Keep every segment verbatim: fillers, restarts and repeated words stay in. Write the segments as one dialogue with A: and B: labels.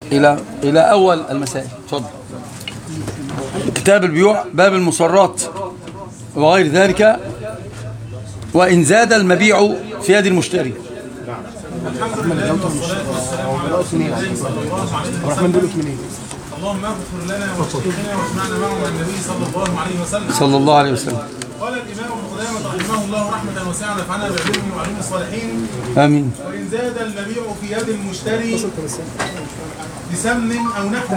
A: إلى إلى أول المسائل. اتفضل. كتاب البيوع باب المصرات وغير ذلك. وإن زاد المبيع في يد المشتري.
B: اللهم اغفر لنا وشيخنا واسمعنا معه مع النبي صلى الله عليه وسلم.
A: صلى الله عليه وسلم.
B: قال الإمام ابن قدامة رحمه الله رحمة واسعة ونفعنا بعلمه وعلوم الصالحين.
A: آمين.
B: وإن زاد المبيع في يد المشتري بسمن أو نحو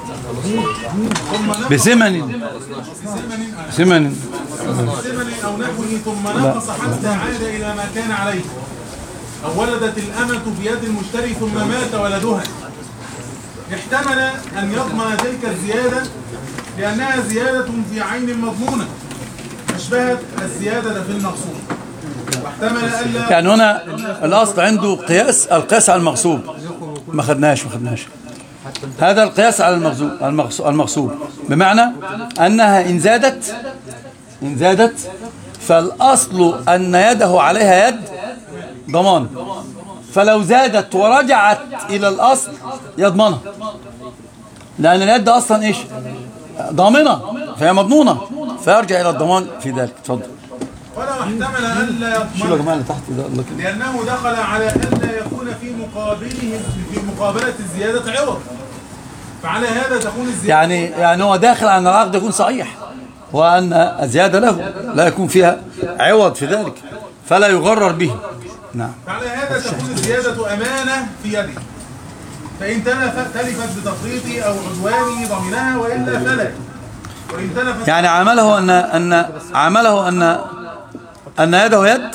B: ثم
A: بثمن ثمن
B: بثمن أو نحوه ثم نقص حتى عاد إلى ما كان عليه، أو ولدت الأمة في يد المشتري ثم مات ولدها، احتمل أن يضمن تلك الزيادة لأنها زيادة في عين مضمونة أشبهت الزيادة في المغصوب، واحتمل ألا
A: يعني هنا الأصل عنده قياس القياس على المغصوب. ما خدناش ما خدناش هذا القياس على المغصوب المغصوب بمعنى أنها إن زادت إن زادت فالأصل أن يده عليها يد ضمان، فلو زادت ورجعت إلى الأصل يضمنها، لأن اليد أصلا إيش ضامنة فهي مضمونة، فيرجع إلى الضمان في ذلك. اتفضل.
B: ولو احتمل ألا يضمن لأنه دخل على ألا يكون في مقابله في مقابلة الزيادة عوض، فعلى هذا تكون الزيادة
A: يعني يعني هو داخل على العقد يكون صحيح، وأن الزيادة له لا يكون فيها عوض في ذلك فلا يغرر به. نعم.
B: فعلى هذا تكون الزيادة أمانة في يده، فإن تلفت بتفريط أو عدوان ضمنها وإلا فلا. وإن تلفت
A: يعني عمله أن أن عمله أن أن يده يد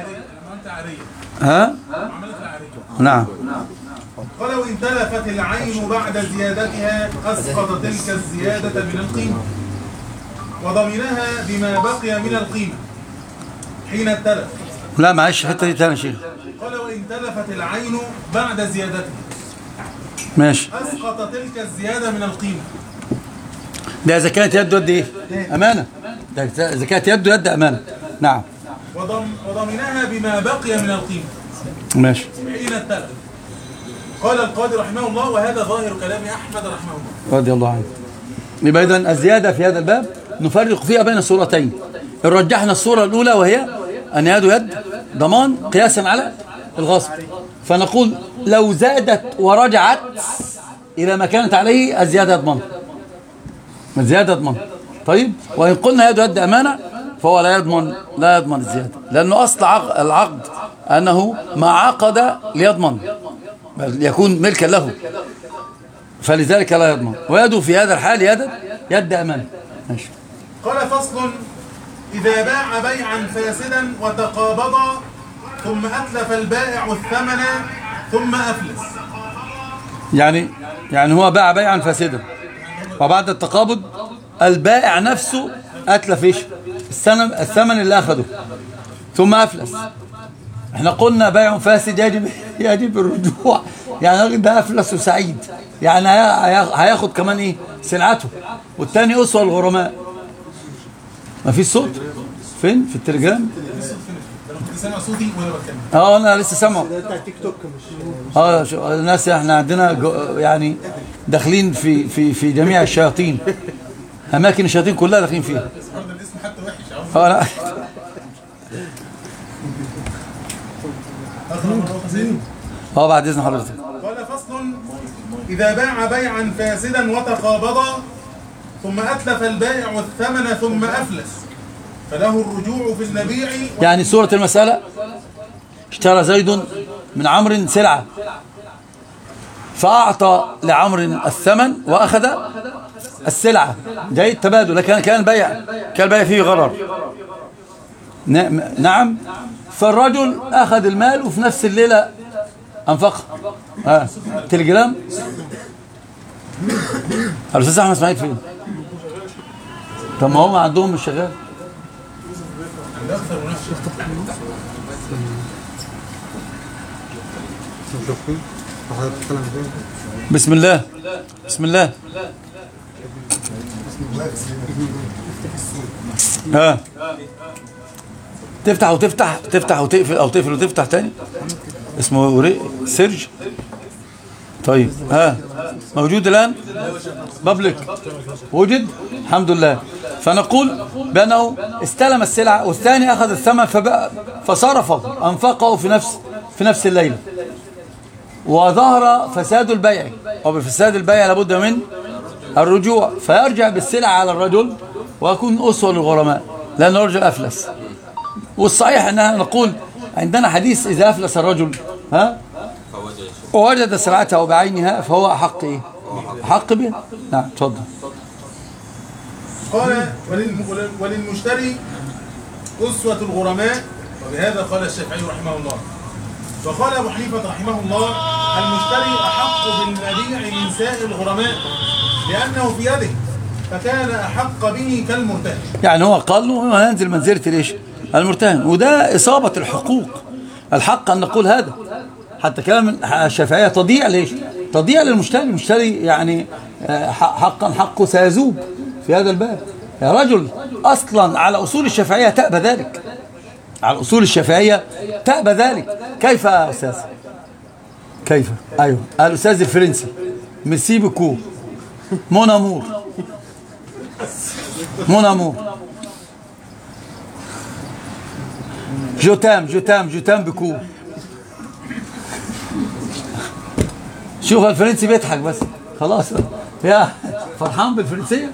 A: ها نعم.
B: ولو ان تلفت العين بعد زيادتها أسقط تلك الزيادة من القيمة وضمنها بما بقي من القيمة حين التلف.
A: لا معلش الحته دي تاني يا شيخ.
B: قال وإن تلفت العين بعد زيادتها
A: ماشي
B: أسقط تلك الزيادة من القيمة.
A: ده إذا كانت يده يد إيه؟ أمانة. ده إذا كانت يده يد أمانة. نعم.
B: وضم وضمنها بما بقي من القيمة
A: ماشي
B: حين التلف. قال القاضي رحمه الله وهذا ظاهر كلام أحمد رحمه الله
A: رضي الله عنه. يبقى إذن الزيادة في هذا الباب نفرق فيها بين الصورتين. رجحنا الصورة الأولى وهي أن يده يد ضمان قياسا على الغصب، فنقول لو زادت ورجعت إلى ما كانت عليه الزيادة يضمن الزيادة يضمن. طيب وإن قلنا يده يد أمانة فهو لا يضمن لا يضمن الزيادة، لأنه أصل العقد أنه ما عقد ليضمن بل يكون ملكا له، فلذلك لا يضمن، ويده في هذا الحال يد يد أمانة. ماشي.
B: قال فصل إذا باع بيعا فاسدا وتقابضا ثم أتلف البائع الثمن ثم أفلس.
A: يعني يعني هو باع بيعا فاسدا وبعد التقابض البائع نفسه أتلف إيش الثمن اللي أخده ثم أفلس. احنا قلنا بيع فاسد يجب يجب الرجوع، يعني الراجل ده أفلس وسعيد، يعني هياخد كمان إيه سلعته، والتاني أسوأ الغرماء. ما فيش صوت فين في التليجرام؟
B: سامع صوتي ولا بتكلم؟
A: اه انا لسه سامعه.
C: ده بتاع تيك توك مش
A: اه الناس احنا عندنا يعني داخلين في في في جميع الشياطين، اماكن الشياطين كلها داخلين فيها.
B: الاسم حتى وحش
A: اه لا اه بعد اذن حضرتك.
B: قال فصل إذا باع بيعا فاسدا وتقابضا ثم أتلف البائع الثمن ثم أفلس فله الرجوع في المبيع.
A: يعني صورة المسألة اشترى زيد من عمرو سلعة فأعطى لعمرو الثمن وأخذ السلعة، جاي التبادل، لكن كان البيع كان البيع فيه غرر. نعم. فالرجل أخذ المال وفي نفس الليلة أنفقه. اه تليجرام الأستاذ أحمد إسماعيل فين؟ طب ما هم عندهم مش شغال. بسم الله بسم الله. ها تفتح وتفتح تفتح وتقفل او تقفل وتفتح تاني، اسمه سيرج. طيب ها موجود الآن بابليك وجد الحمد لله. فنقول بأنه استلم السلعة والثاني أخذ الثمن فصرفه أنفقه في نفس في نفس الليلة، وظهر فساد البيع، وبفساد البيع لابد من الرجوع، فيرجع بالسلعة على الرجل ويكون أسوة للغرماء لأن الرجل أفلس. والصحيح أننا نقول عندنا حديث إذا أفلس الرجل ها ووجد سلعته بعينها فهو أحق إيه؟ أحق بها. نعم تفضل.
B: قال وللمشتري أسوة الغرماء، وبهذا قال الشافعي رحمه الله. وقال أبو حنيفة رحمه الله المشتري أحق بالمبيع من سائر الغرماء لأنه في يده فكان أحق به كالمرتهن.
A: يعني هو قال له هننزل منزلة ليش المرتهن، وده إصابة الحقوق. الحق أن نقول هذا، حتى كلام الشافعية تضيع ليش تضيع للمشتري. المشتري يعني حقا حقه سيذوب في هذا الباب. يا رجل أصلا على أصول الشافعية تأبى ذلك، على أصول الشافعية تأبى ذلك. كيف يا أستاذ؟ كيف؟ أيوه الأستاذ الفرنسي ميرسي بكو مون أمور مون أمور جو تام جو تام جو تام بكو. شوف الفرنسي بيضحك بس خلاص يا فرحان بالفرنسية.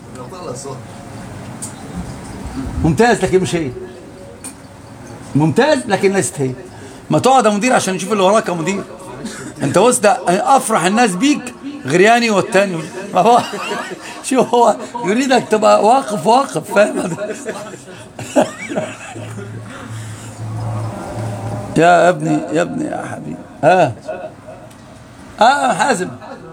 A: ممتاز لكن مش هي، ممتاز لكن ليست هي. ما تقعد يا مدير عشان نشوف اللي وراك يا مدير. انت وسط افرح الناس بيك غرياني والتاني ما هو شو هو يريدك تبقى واقف واقف فاهم. يا ابني يا ابني يا حبيبي ها اه, آه حازم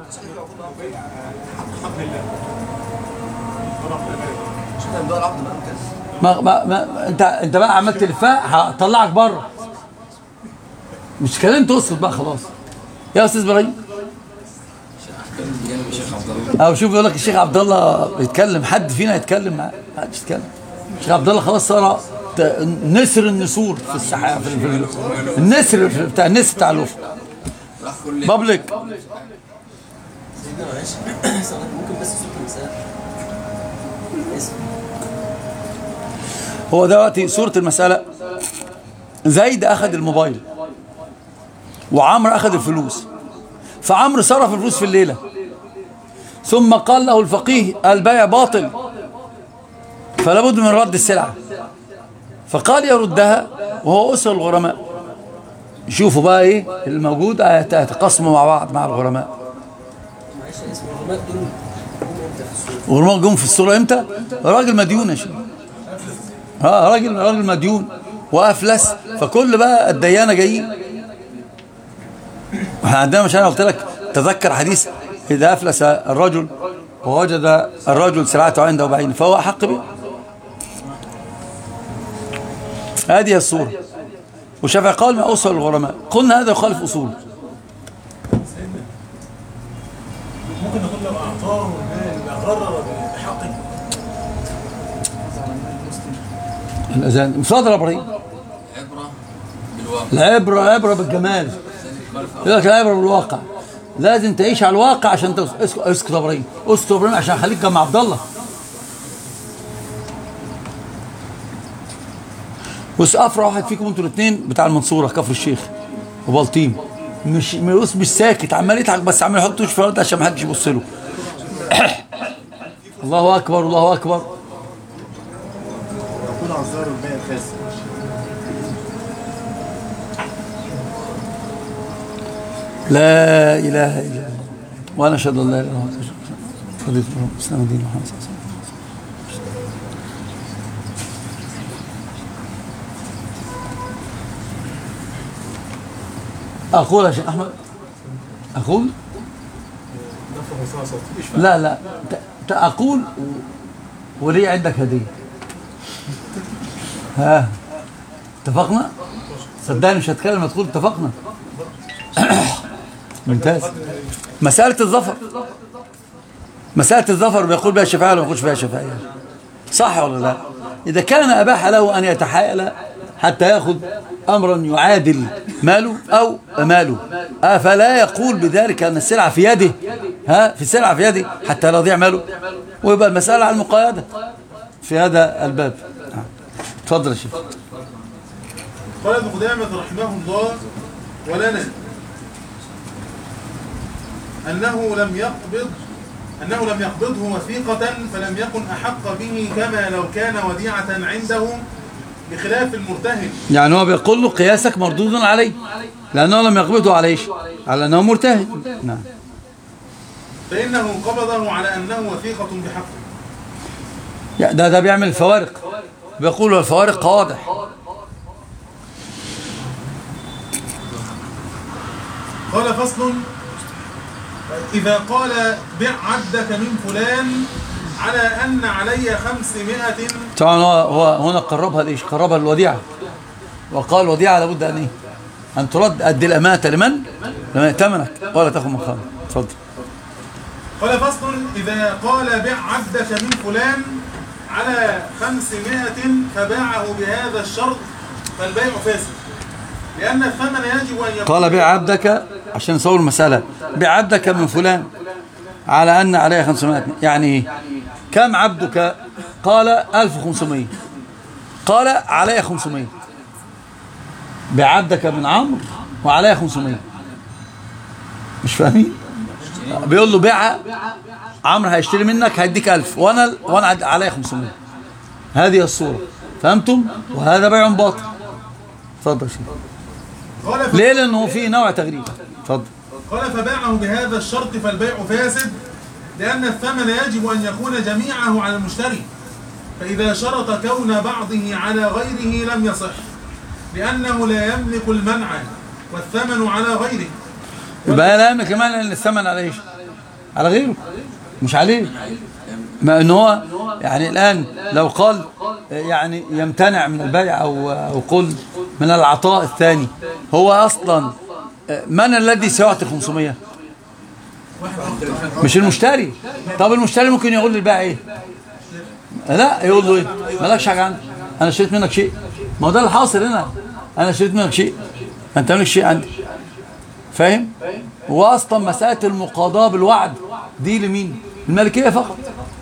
A: ما ما ما انت انت بقى عملت تلفاء هطلعك بره، مش كلام تقصد بقى خلاص يا استاذ ابراهيم. او شوف يقول لك الشيخ عبد الله بيتكلم، حد فينا يتكلم معاه؟ محدش يتكلم. الشيخ عبد الله خلاص صار نسر النسور في السحاب، في النسر بتاع النسر بتاع الافق. بابليك
D: ممكن بس صوت المساء
A: هو دلوقتي صورة المسألة. زيد أخذ الموبايل وعمر أخذ الفلوس، فعمر صرف الفلوس في الليلة ثم قال له الفقيه البيع باطل فلا بد من رد السلعة، فقال يردها وهو أسر الغرماء. شوفوا بقى إيه الموجود، هيتقاسموا مع بعض مع الغرماء. الغرماء جم في الصورة إمتى؟ راجل مديون يا شيخ، اه راجل راجل مديون وافلس، فكل بقى الديانه جايين. احنا عندنا مش انا قلت لك تذكر حديث اذا افلس الرجل ووجد الرجل سلعته عنده بعين فهو احق به. هذه الصوره. والشافعي قال ما اوصل الغرماء، قلنا هذا يخالف اصول.
B: ممكن نقول له اعطاه اقرر بحقه
A: الأذان. اتفضل يا ابراهيم.
D: عبرة بالواقع.
A: العبرة العبرة بالجمال. يقول لك العبرة بالواقع. لازم تعيش على الواقع عشان تص... اسكت يا ابراهيم، اسكت يا ابراهيم عشان خليك جنب عبد الله. بص افرح واحد فيكم انتوا الاثنين بتاع المنصورة كفر الشيخ وبلطيم، مش مش مش ساكت عمال يضحك بس عمال يحط وش في الارض عشان ما حدش يبص له. الله اكبر الله اكبر.
C: عذار البيع الفاسد.
A: لا اله الا الله وانا اشهد ان لا اله الا الله رضيت بالله الاسلام دين محمد صلى الله عليه وسلم. اقول يا شيخ احمد اقول لا لا اقول ولي عندك هديه. ها اتفقنا؟ صدقني مش هتكلم هتقول اتفقنا. ممتاز. مسألة الظفر، مسألة الظفر بيقول بها الشافعية ولا ما بيقولش بها الشافعية؟ صح ولا لا؟ إذا كان أباح له أن يتحايل حتى يأخذ أمرا يعادل ماله أو ماله، أفلا يقول بذلك أن السلعة في يده ها في السلعة في يدي حتى لا يضيع ماله، ويبقى المسألة على المقايضة في هذا الباب. اتفضل يا شيخ.
B: قال ابن قدامة رحمه الله: ولنا أنه لم يقبض أنه لم يقبضه وثيقة فلم يكن أحق به كما لو كان وديعة عنده، بخلاف المرتهن.
A: يعني هو بيقول له قياسك مردود عليه لأنه لم يقبضه عليه على أنه مرتهن. نعم.
B: فإنه قبضه على أنه وثيقة بحقه.
A: ده ده بيعمل الفوارق، بيقول له الفوارق واضح.
B: قال: فصل: إذا قال بع عبدك من فلان على أن علي خمسمائة.
A: طبعا هو, هو هنا قربها ليش؟ قربها الوديعة، وقال الوديعة لابد أن إيه؟ أن ترد. أدي الأمانة لمن؟ لمن ائتمنك ولا تاخذ من خالد. اتفضل.
B: قال: فصل: إذا قال بع عبدك من فلان على خمسمائة فباعه بهذا الشرط فالبيع فاسد، لأن الثمن يجب أن يكون.
A: قال بيع عبدك عشان نصور المسألة، بيع عبدك من فلان على أن عليه خمسمائة، يعني كم عبدك؟ قال ألف وخمسمائة. قال عليه خمسمائة. بيع عبدك من عمرو وعليه خمسمائة. مش فاهمين؟ بيقول له بيع عمرو هيشتري منك هيديك ألف وانا وانا عليه خمسمائة. هذه الصورة، فهمتم؟ وهذا بيع باطل. اتفضل شيخ. ليه؟ لأنه في نوع تغريب. اتفضل.
B: قال: فباعه بهذا الشرط فالبيع فاسد، لأن الثمن يجب أن يكون جميعه على المشتري، فإذا شرط كون بعضه على غيره لم يصح، لأنه لا يملك المنع والثمن على غيره.
A: يبقى لا يملك المنع لأن الثمن على ايش؟ على غيره مش عليه. ما ان هو يعني الآن لو قال يعني يمتنع من البيع أو أو قل من العطاء الثاني، هو أصلا من الذي سيعطي خمسمائة؟ مش المشتري. طب المشتري ممكن يقول للبائع ايه؟ لا، يقول له ايه؟ مالكش حاجه عندي، انا اشتريت منك شيء. ما هو ده اللي حاصل هنا، انا اشتريت منك شيء، انت مالك شيء عندي. فاهم؟ واصلا مساله المقاضاه بالوعد دي لمين؟ الملكيه فقط.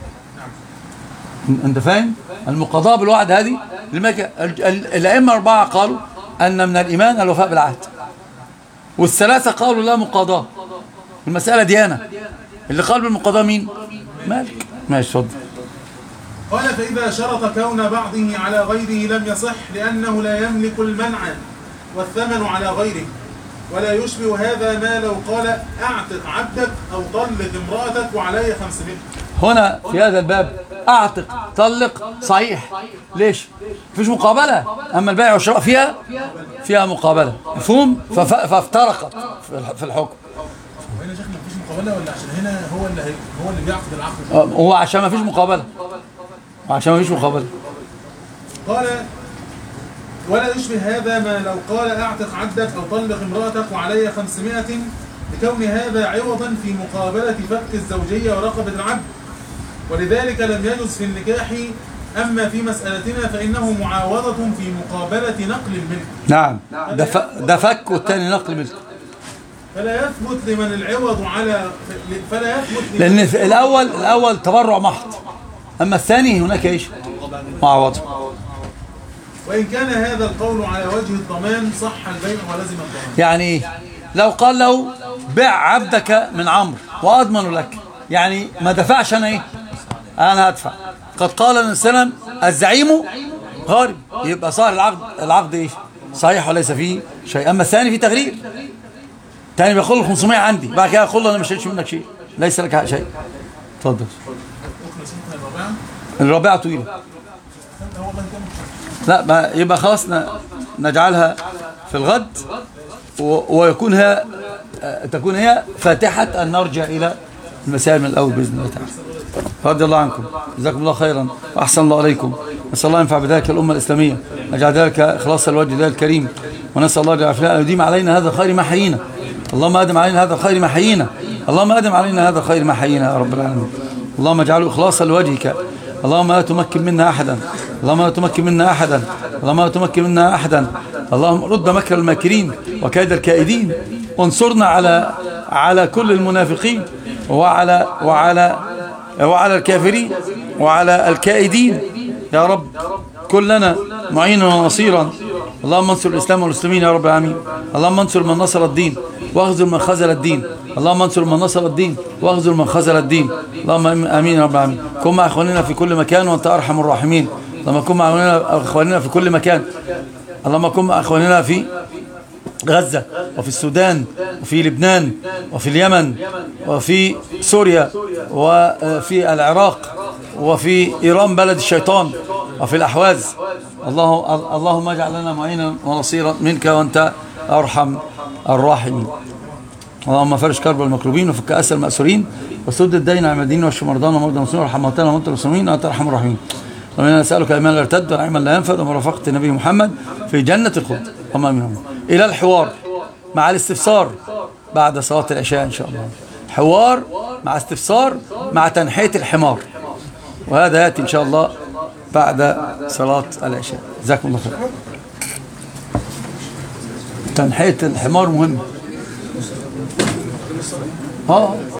A: انت فاهم؟ المقاضاه بالوعد هذه الملكيه. الائمه الاربعه قالوا ان من الايمان الوفاء بالعهد، والثلاثه قالوا لا مقاضاه، المساله ديانه. اللي قال بالمقاضاه مين؟ مالك. ماشي اتفضل.
B: قال: فإذا شرط كون بعضه على غيره لم يصح، لأنه لا يملك المنع والثمن على غيره، ولا يشبه هذا ما لو قال أعتق عبدك أو طلق امرأتك وعلي خمسمائة.
A: هنا في هذا الباب أعتق طلق صحيح. ليش؟ مفيش مقابلة. أما البيع والشراء فيها فيها مقابلة، مفهوم؟ فافترقت في الحكم.
B: هنا شيخنا مفيش مقابلة ولا عشان هنا هو اللي هو اللي بيعقد العقد؟
A: هو عشان مفيش مقابلة، عشان مفيش مقابلة.
B: قال: ولا يشبه هذا ما لو قال أعتق عبدك أو طلق امرأتك وعلي خمسمائة، لكون هذا عوضا في مقابلة فك الزوجية ورقبة العبد، ولذلك لم يجوز في النكاح. أما في مسألتنا فإنه معاوضة في مقابلة نقل الملك.
A: نعم، ده فك والثاني نقل ملك.
B: فلا يثبت لمن العوض على فلا يثبت
A: لأن الأول الأول تبرع محض، أما الثاني هناك إيش؟ معاوضة.
B: وإن كان هذا القول على وجه الضمان صح البيع ولزم الضمان.
A: يعني لو قال له بع عبدك من عمرو وأضمن لك، يعني ما دفعش أنا إيه؟ أنا هدفع. قد قال النبي صلى الله عليه وسلم الزعيم غارم، يبقى صار العقد العقد إيش؟ صحيح وليس فيه شيء. أما الثاني فيه تغرير. الثاني بيقول له خمسمائة عندي، بعد كده يقول له أنا مش هشتري منك شيء، ليس لك شيء. اتفضل. الرابعة طويلة. لا يبقى خلاص نجعلها في الغد، ويكون هي تكون هي فاتحة أن نرجع إلى المسائل من الأول بإذن الله تعالى. رضي الله عنكم، جزاكم الله خيرا وأحسن الله عليكم. نسأل الله ينفع بذلك الأمة الإسلامية، نجعل ذلك إخلاص الوجه ذلك الكريم، ونسأل الله جل أن يديم علينا هذا الخير ما حيينا. اللهم أدم علينا هذا الخير ما حيينا، اللهم أدم علينا هذا الخير ما حيينا يا رب العالمين. اللهم اجعله إخلاصا لوجهك، اللهم لا تمكن منا أحدا، اللهم لا تمكن منا أحدا، اللهم لا تمكن منا أحدا. اللهم رد مكر الماكرين وكيد الكائدين، وانصرنا على على كل المنافقين. وعلى وعلى وعلى الكافرين وعلى الكائدين يا رب. كلنا معينا ونصيرا. اللهم انصر الإسلام والمسلمين يا رب العالمين. اللهم انصر من نصر الدين واخذل من خذل الدين. اللهم انصر من نصر الدين واخذل من خذل الدين. اللهم امين يا رب العالمين. كن مع اخواننا في كل مكان وانت ارحم الراحمين. اللهم كن مع اخواننا في كل مكان. اللهم كن مع اخواننا في غزة وفي السودان وفي لبنان وفي اليمن وفي سوريا وفي العراق وفي إيران بلد الشيطان وفي الأحواز. الله اللهم اجعل لنا معينا ونصيرا منك وأنت أرحم الراحمين. اللهم فرج كرب المكروبين وفك أسر المأسورين وسد الدين على المدينين واشف مرضانا ومرضى المسلمين وارحم موتانا وموتى المسلمين وأنت أرحم الراحمين. اللهم نسألك إيمانا لا يرتد ونعيما لا ينفد ومرافقة النبي محمد في جنة الخلد. اللهم آمين. إلى الحوار مع الاستفسار بعد صلاة العشاء إن شاء الله. حوار مع استفسار مع تنحية الحمار، وهذا يأتي إن شاء الله بعد صلاة العشاء. جزاكم الله خير. تنحية الحمار مهم. اه